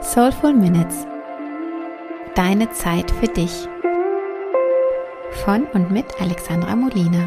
Soulful Minutes. Deine Zeit für dich. Von und mit Alexandra Molina.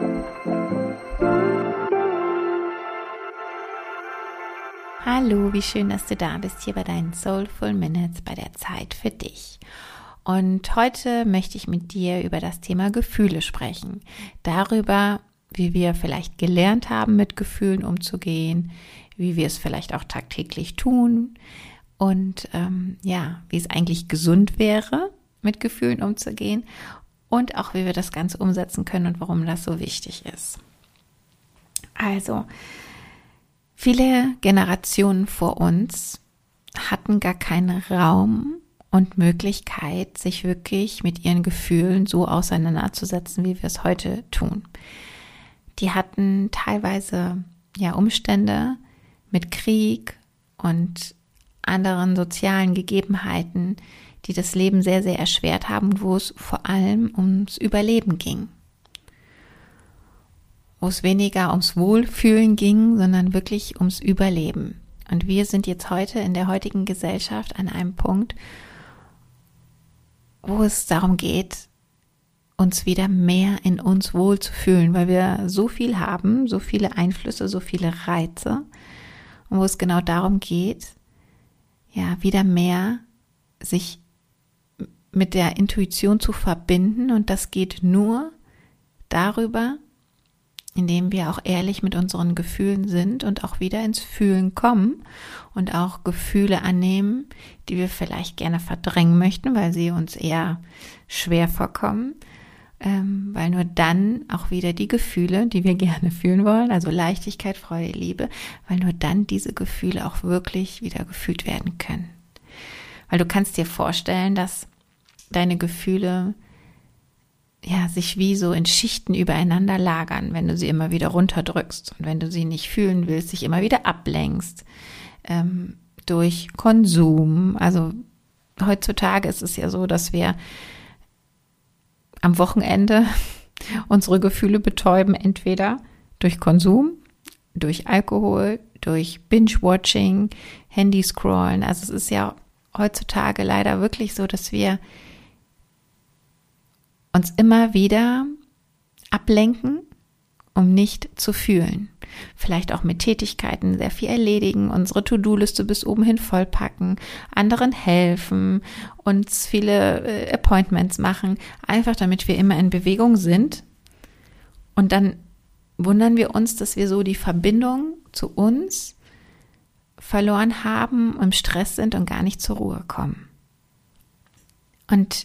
Hallo, wie schön, dass du da bist hier bei deinen Soulful Minutes, bei der Zeit für dich. Und heute möchte ich mit dir über das Thema Gefühle sprechen. Darüber, wie wir vielleicht gelernt haben, mit Gefühlen umzugehen, wie wir es vielleicht auch tagtäglich tun und wie es eigentlich gesund wäre, mit Gefühlen umzugehen und auch, wie wir das Ganze umsetzen können und warum das so wichtig ist. Also, viele Generationen vor uns hatten gar keinen Raum und Möglichkeit, sich wirklich mit ihren Gefühlen so auseinanderzusetzen, wie wir es heute tun. Die hatten teilweise Umstände mit Krieg und anderen sozialen Gegebenheiten, die das Leben sehr, sehr erschwert haben, wo es vor allem ums Überleben ging. Wo es weniger ums Wohlfühlen ging, sondern wirklich ums Überleben. Und wir sind jetzt heute in der heutigen Gesellschaft an einem Punkt, wo es darum geht, uns wieder mehr in uns wohlzufühlen, weil wir so viel haben, so viele Einflüsse, so viele Reize, und wo es genau darum geht, wieder mehr sich mit der Intuition zu verbinden, und das geht nur darüber, indem wir auch ehrlich mit unseren Gefühlen sind und auch wieder ins Fühlen kommen und auch Gefühle annehmen, die wir vielleicht gerne verdrängen möchten, weil sie uns eher schwer vorkommen, weil nur dann auch wieder die Gefühle, die wir gerne fühlen wollen, also Leichtigkeit, Freude, Liebe, weil nur dann diese Gefühle auch wirklich wieder gefühlt werden können. Weil du kannst dir vorstellen, dass deine Gefühle sich wie so in Schichten übereinander lagern, wenn du sie immer wieder runterdrückst und wenn du sie nicht fühlen willst, dich immer wieder ablenkst durch Konsum. Also heutzutage ist es ja so, dass wir am Wochenende unsere Gefühle betäuben, entweder durch Konsum, durch Alkohol, durch Binge-Watching, Handy-Scrollen. Also es ist ja heutzutage leider wirklich so, dass wir uns immer wieder ablenken, um nicht zu fühlen. Vielleicht auch mit Tätigkeiten sehr viel erledigen, unsere To-Do-Liste bis oben hin vollpacken, anderen helfen, uns viele Appointments machen, einfach damit wir immer in Bewegung sind. Und dann wundern wir uns, dass wir so die Verbindung zu uns verloren haben, im Stress sind und gar nicht zur Ruhe kommen. Und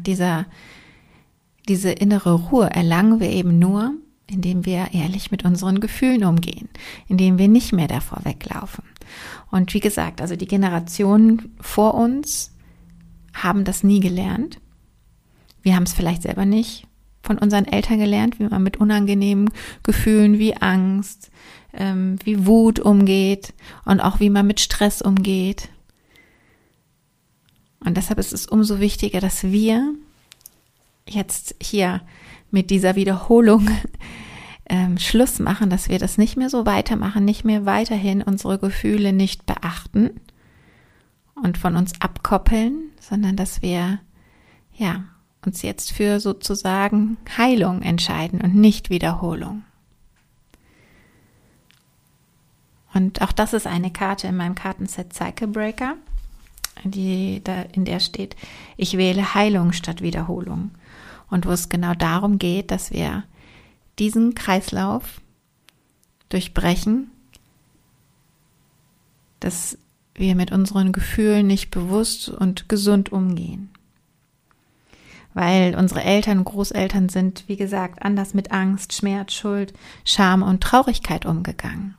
diese innere Ruhe erlangen wir eben nur, indem wir ehrlich mit unseren Gefühlen umgehen, indem wir nicht mehr davor weglaufen. Und wie gesagt, also die Generationen vor uns haben das nie gelernt. Wir haben es vielleicht selber nicht von unseren Eltern gelernt, wie man mit unangenehmen Gefühlen wie Angst, wie Wut umgeht und auch wie man mit Stress umgeht. Und deshalb ist es umso wichtiger, dass wir jetzt hier mit dieser Wiederholung Schluss machen, dass wir das nicht mehr so weitermachen, nicht mehr weiterhin unsere Gefühle nicht beachten und von uns abkoppeln, sondern dass wir uns jetzt für sozusagen Heilung entscheiden und nicht Wiederholung. Und auch das ist eine Karte in meinem Kartenset Cycle Breaker, in der steht, ich wähle Heilung statt Wiederholung. Und wo es genau darum geht, dass wir diesen Kreislauf durchbrechen, dass wir mit unseren Gefühlen nicht bewusst und gesund umgehen. Weil unsere Eltern und Großeltern sind, wie gesagt, anders mit Angst, Schmerz, Schuld, Scham und Traurigkeit umgegangen.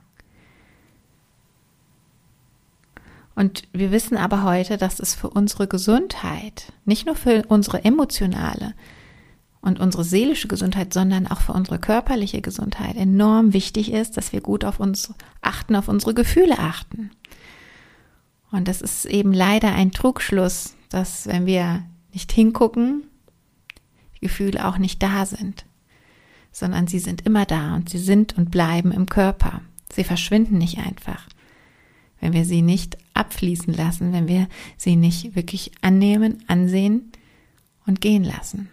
Und wir wissen aber heute, dass es für unsere Gesundheit, nicht nur für unsere emotionale und unsere seelische Gesundheit, sondern auch für unsere körperliche Gesundheit enorm wichtig ist, dass wir gut auf uns achten, auf unsere Gefühle achten. Und das ist eben leider ein Trugschluss, dass wenn wir nicht hingucken, die Gefühle auch nicht da sind, sondern sie sind immer da und sie sind und bleiben im Körper. Sie verschwinden nicht einfach, wenn wir sie nicht abfließen lassen, wenn wir sie nicht wirklich annehmen, ansehen und gehen lassen.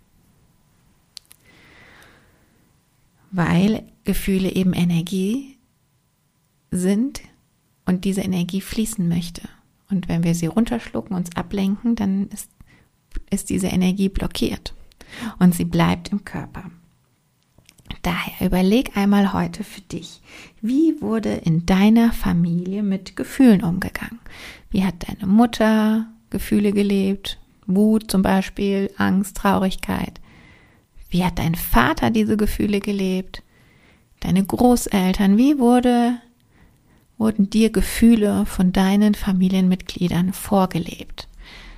Weil Gefühle eben Energie sind und diese Energie fließen möchte. Und wenn wir sie runterschlucken, uns ablenken, dann ist diese Energie blockiert und sie bleibt im Körper. Daher überleg einmal heute für dich, wie wurde in deiner Familie mit Gefühlen umgegangen? Wie hat deine Mutter Gefühle gelebt? Wut zum Beispiel, Angst, Traurigkeit. Wie hat dein Vater diese Gefühle gelebt? Deine Großeltern, wie wurden dir Gefühle von deinen Familienmitgliedern vorgelebt?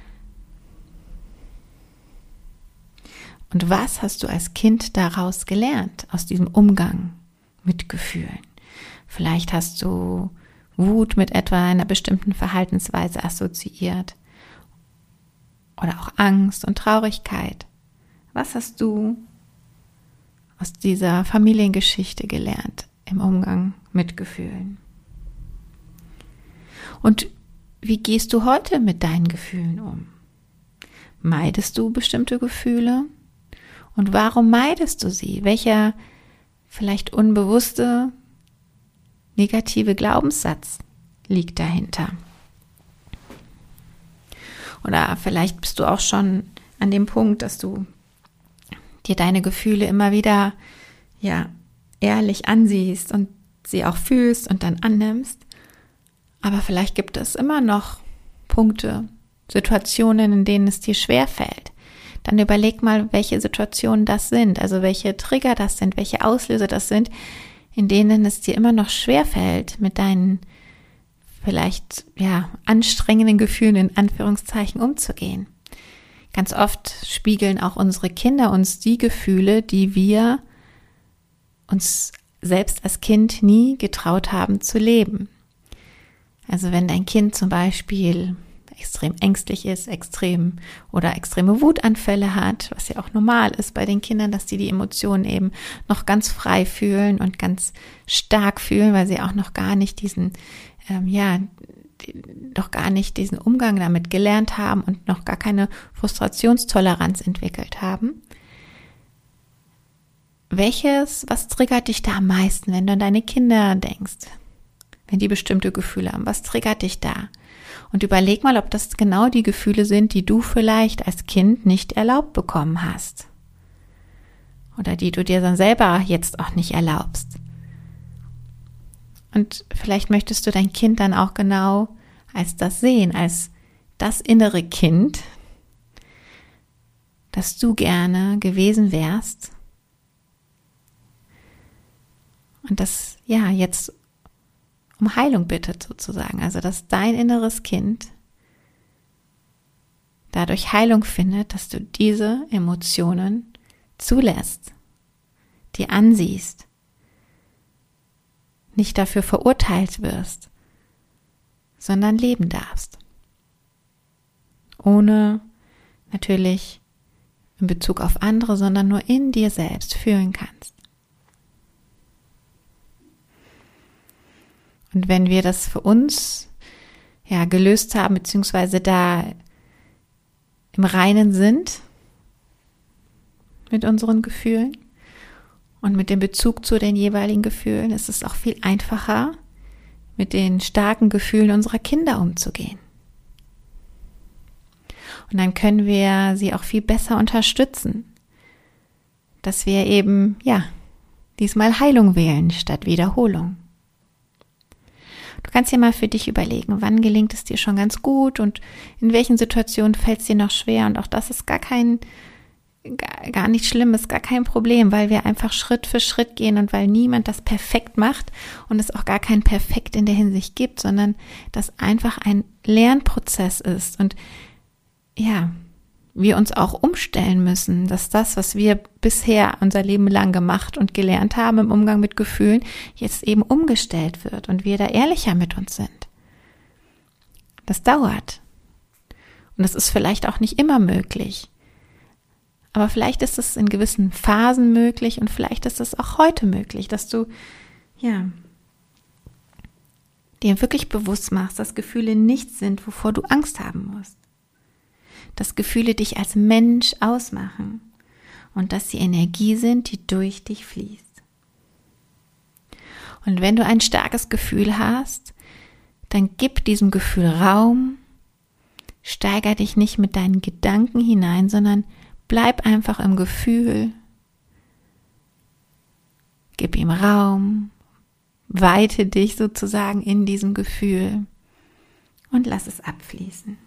Und was hast du als Kind daraus gelernt, aus diesem Umgang mit Gefühlen? Vielleicht hast du Wut mit etwa einer bestimmten Verhaltensweise assoziiert oder auch Angst und Traurigkeit. Was hast du aus dieser Familiengeschichte gelernt im Umgang mit Gefühlen? Und wie gehst du heute mit deinen Gefühlen um? Meidest du bestimmte Gefühle? Und warum meidest du sie? Welcher vielleicht unbewusste negative Glaubenssatz liegt dahinter? Oder vielleicht bist du auch schon an dem Punkt, dass du dir deine Gefühle immer wieder ehrlich ansiehst und sie auch fühlst und dann annimmst. Aber vielleicht gibt es immer noch Punkte, Situationen, in denen es dir schwerfällt. Dann überleg mal, welche Situationen das sind, also welche Trigger das sind, welche Auslöser das sind, in denen es dir immer noch schwerfällt, mit deinen vielleicht anstrengenden Gefühlen in Anführungszeichen umzugehen. Ganz oft spiegeln auch unsere Kinder uns die Gefühle, die wir uns selbst als Kind nie getraut haben zu leben. Also wenn dein Kind zum Beispiel extrem ängstlich ist, extreme Wutanfälle hat, was ja auch normal ist bei den Kindern, dass die Emotionen eben noch ganz frei fühlen und ganz stark fühlen, weil sie auch noch gar nicht diesen Umgang damit gelernt haben und noch gar keine Frustrationstoleranz entwickelt haben. Was triggert dich da am meisten, wenn du an deine Kinder denkst? Wenn die bestimmte Gefühle haben, was triggert dich da? Und überleg mal, ob das genau die Gefühle sind, die du vielleicht als Kind nicht erlaubt bekommen hast. Oder die du dir dann selber jetzt auch nicht erlaubst. Und vielleicht möchtest du dein Kind dann auch genau als das sehen, als das innere Kind, das du gerne gewesen wärst. Und das jetzt um Heilung bittet sozusagen. Also dass dein inneres Kind dadurch Heilung findet, dass du diese Emotionen zulässt, die ansiehst, nicht dafür verurteilt wirst, sondern leben darfst. Ohne natürlich in Bezug auf andere, sondern nur in dir selbst fühlen kannst. Und wenn wir das für uns gelöst haben, beziehungsweise da im Reinen sind mit unseren Gefühlen und mit dem Bezug zu den jeweiligen Gefühlen, ist es auch viel einfacher, mit den starken Gefühlen unserer Kinder umzugehen. Und dann können wir sie auch viel besser unterstützen, dass wir eben, diesmal Heilung wählen statt Wiederholung. Du kannst dir mal für dich überlegen, wann gelingt es dir schon ganz gut und in welchen Situationen fällt es dir noch schwer. Und auch das ist gar nicht schlimm, ist gar kein Problem, weil wir einfach Schritt für Schritt gehen und weil niemand das perfekt macht und es auch gar kein Perfekt in der Hinsicht gibt, sondern das einfach ein Lernprozess ist und wir uns auch umstellen müssen, dass das, was wir bisher unser Leben lang gemacht und gelernt haben im Umgang mit Gefühlen, jetzt eben umgestellt wird und wir da ehrlicher mit uns sind. Das dauert. Und das ist vielleicht auch nicht immer möglich. Aber vielleicht ist es in gewissen Phasen möglich und vielleicht ist es auch heute möglich, dass du dir wirklich bewusst machst, dass Gefühle nichts sind, wovor du Angst haben musst. Dass Gefühle dich als Mensch ausmachen und dass sie Energie sind, die durch dich fließt. Und wenn du ein starkes Gefühl hast, dann gib diesem Gefühl Raum, steiger dich nicht mit deinen Gedanken hinein, sondern bleib einfach im Gefühl, gib ihm Raum, weite dich sozusagen in diesem Gefühl und lass es abfließen.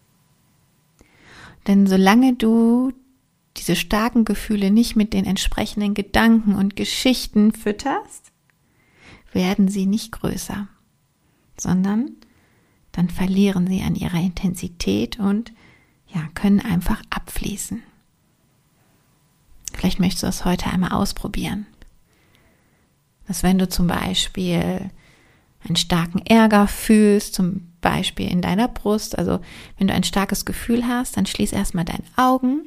Denn solange du diese starken Gefühle nicht mit den entsprechenden Gedanken und Geschichten fütterst, werden sie nicht größer, sondern dann verlieren sie an ihrer Intensität und können einfach abfließen. Vielleicht möchtest du das heute einmal ausprobieren. Dass wenn du zum Beispiel einen starken Ärger fühlst, zum Beispiel in deiner Brust, also wenn du ein starkes Gefühl hast, dann schließ erstmal deine Augen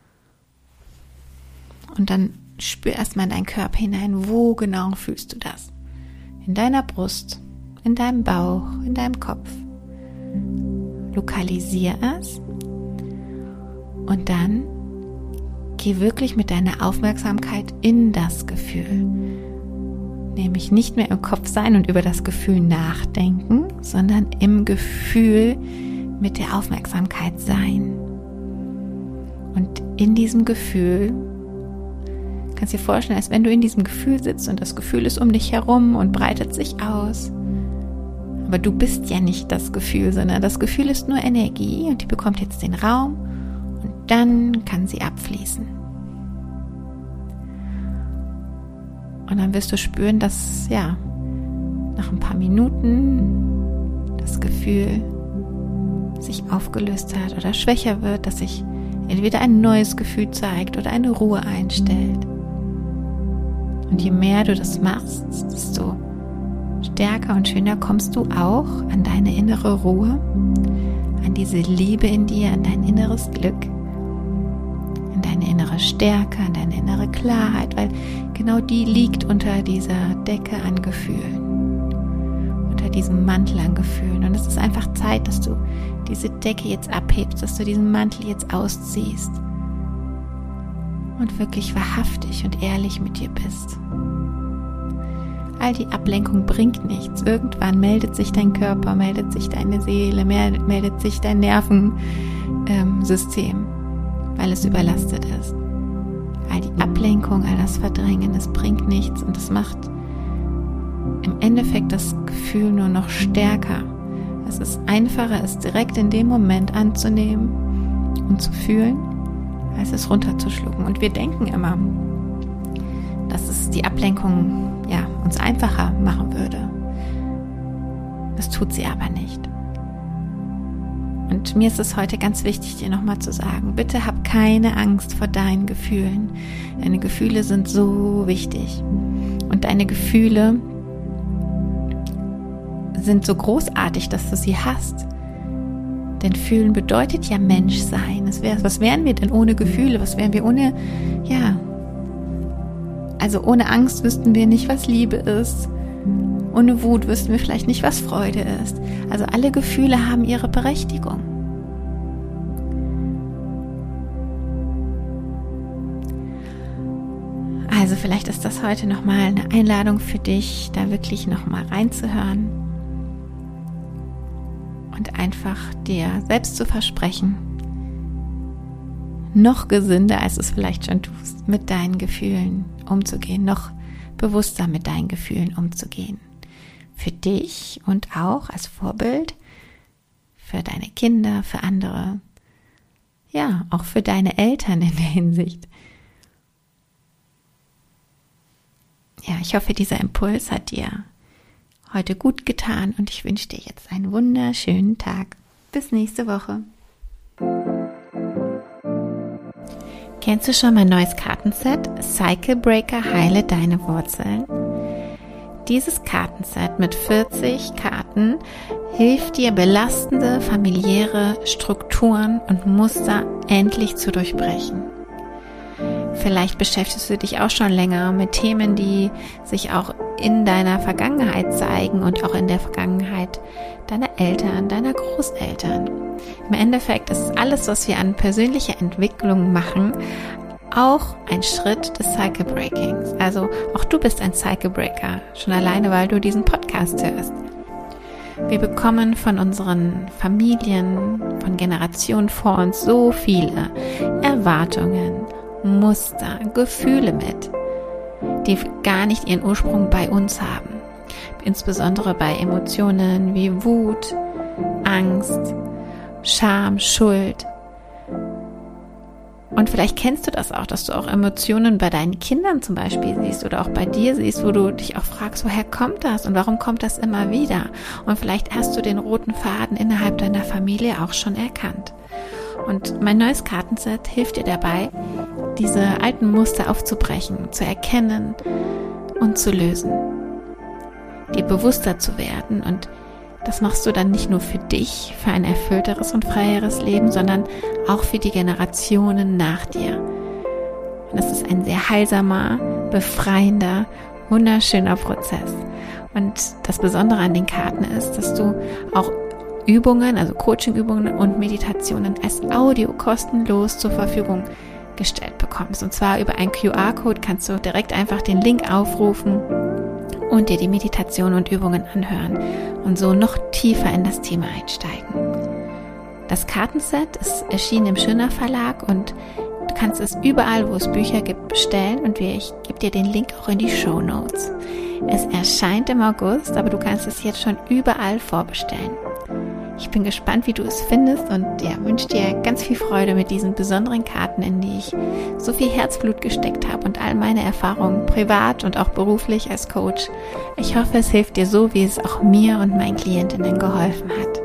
und dann spür erstmal in deinen Körper hinein, wo genau fühlst du das? In deiner Brust, in deinem Bauch, in deinem Kopf. Lokalisier es und dann geh wirklich mit deiner Aufmerksamkeit in das Gefühl. Nämlich nicht mehr im Kopf sein und über das Gefühl nachdenken, sondern im Gefühl mit der Aufmerksamkeit sein. Und in diesem Gefühl, kannst du dir vorstellen, als wenn du in diesem Gefühl sitzt und das Gefühl ist um dich herum und breitet sich aus. Aber du bist ja nicht das Gefühl, sondern das Gefühl ist nur Energie und die bekommt jetzt den Raum und dann kann sie abfließen. Und dann wirst du spüren, dass nach ein paar Minuten das Gefühl sich aufgelöst hat oder schwächer wird, dass sich entweder ein neues Gefühl zeigt oder eine Ruhe einstellt. Und je mehr du das machst, desto stärker und schöner kommst du auch an deine innere Ruhe, an diese Liebe in dir, an dein inneres Glück, an deine innere Stärke, an deine innere Klarheit, weil genau die liegt unter dieser Decke an Gefühlen, unter diesem Mantel an Gefühlen. Und es ist einfach Zeit, dass du diese Decke jetzt abhebst, dass du diesen Mantel jetzt ausziehst und wirklich wahrhaftig und ehrlich mit dir bist. All die Ablenkung bringt nichts. Irgendwann meldet sich dein Körper, meldet sich deine Seele, meldet sich dein Nervensystem, weil es überlastet ist. All die Ablenkung, all das Verdrängen, es bringt nichts und es macht im Endeffekt das Gefühl nur noch stärker. Es ist einfacher, es direkt in dem Moment anzunehmen und zu fühlen, als es runterzuschlucken. Und wir denken immer, dass es die Ablenkung uns einfacher machen würde. Das tut sie aber nicht. Und mir ist es heute ganz wichtig, dir nochmal zu sagen, bitte hab keine Angst vor deinen Gefühlen. Deine Gefühle sind so wichtig. Und deine Gefühle sind so großartig, dass du sie hast. Denn fühlen bedeutet ja Menschsein. Was wären wir denn ohne Gefühle? Was wären wir ohne, also ohne Angst wüssten wir nicht, was Liebe ist. Ohne Wut wüssten wir vielleicht nicht, was Freude ist. Also alle Gefühle haben ihre Berechtigung. Also vielleicht ist das heute nochmal eine Einladung für dich, da wirklich nochmal reinzuhören und einfach dir selbst zu versprechen, noch gesünder, als du es vielleicht schon tust, mit deinen Gefühlen umzugehen, noch bewusster mit deinen Gefühlen umzugehen. Für dich und auch als Vorbild für deine Kinder, für andere, auch für deine Eltern in der Hinsicht. Ja, ich hoffe, dieser Impuls hat dir heute gut getan und ich wünsche dir jetzt einen wunderschönen Tag. Bis nächste Woche. Kennst du schon mein neues Kartenset? Cycle Breaker, heile deine Wurzeln. Dieses Kartenset mit 40 Karten hilft dir, belastende familiäre Strukturen und Muster endlich zu durchbrechen. Vielleicht beschäftigst du dich auch schon länger mit Themen, die sich auch in deiner Vergangenheit zeigen und auch in der Vergangenheit deiner Eltern, deiner Großeltern. Im Endeffekt ist alles, was wir an persönlicher Entwicklung machen, auch ein Schritt des Cycle Breakings. Also auch du bist ein Cycle Breaker, schon alleine, weil du diesen Podcast hörst. Wir bekommen von unseren Familien, von Generationen vor uns so viele Erwartungen, Muster, Gefühle mit, die gar nicht ihren Ursprung bei uns haben. Insbesondere bei Emotionen wie Wut, Angst, Scham, Schuld. Und vielleicht kennst du das auch, dass du auch Emotionen bei deinen Kindern zum Beispiel siehst oder auch bei dir siehst, wo du dich auch fragst, woher kommt das und warum kommt das immer wieder? Und vielleicht hast du den roten Faden innerhalb deiner Familie auch schon erkannt. Und mein neues Kartenset hilft dir dabei, diese alten Muster aufzubrechen, zu erkennen und zu lösen, dir bewusster zu werden. Und das machst du dann nicht nur für dich, für ein erfüllteres und freieres Leben, sondern auch für die Generationen nach dir. Und das ist ein sehr heilsamer, befreiender, wunderschöner Prozess. Und das Besondere an den Karten ist, dass du auch Übungen, also Coaching-Übungen und Meditationen als Audio kostenlos zur Verfügung gestellt bekommst. Und zwar über einen QR-Code kannst du direkt einfach den Link aufrufen und dir die Meditation und Übungen anhören und so noch tiefer in das Thema einsteigen. Das Kartenset ist erschienen im Schöner Verlag und du kannst es überall, wo es Bücher gibt, bestellen und ich gebe dir den Link auch in die Shownotes. Es erscheint im August, aber du kannst es jetzt schon überall vorbestellen. Ich bin gespannt, wie du es findest und wünsche dir ganz viel Freude mit diesen besonderen Karten, in die ich so viel Herzblut gesteckt habe und all meine Erfahrungen privat und auch beruflich als Coach. Ich hoffe, es hilft dir so, wie es auch mir und meinen Klientinnen geholfen hat.